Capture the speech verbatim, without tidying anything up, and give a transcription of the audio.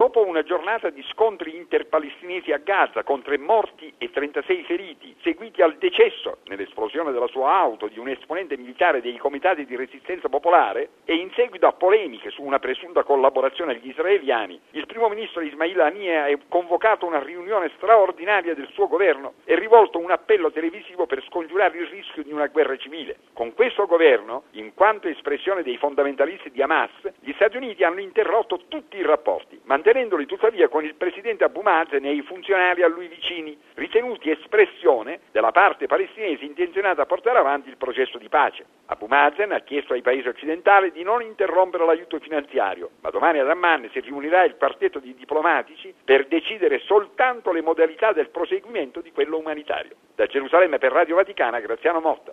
Dopo una giornata di scontri interpalestinesi a Gaza con tre morti e trentasei feriti, seguiti al decesso nell'esplosione della sua auto di un esponente militare dei comitati di resistenza popolare e in seguito a polemiche su una presunta collaborazione agli israeliani, il primo ministro Ismail Haniyeh ha convocato una riunione straordinaria del suo governo e rivolto un appello televisivo per scongiurare il rischio di una guerra civile. Con questo governo, in quanto espressione dei fondamentalisti di Hamas, gli Stati Uniti hanno interrotto tutti i rapporti, mantenendoli tuttavia con il presidente Abu Mazen e i funzionari a lui vicini, ritenuti espressione della parte palestinese intenzionata a portare avanti il processo di pace. Abu Mazen ha chiesto ai paesi occidentali di non interrompere l'aiuto finanziario, ma domani ad Amman si riunirà il quartetto di diplomatici per decidere soltanto le modalità del proseguimento di quello umanitario. Da Gerusalemme per Radio Vaticana, Graziano Motta.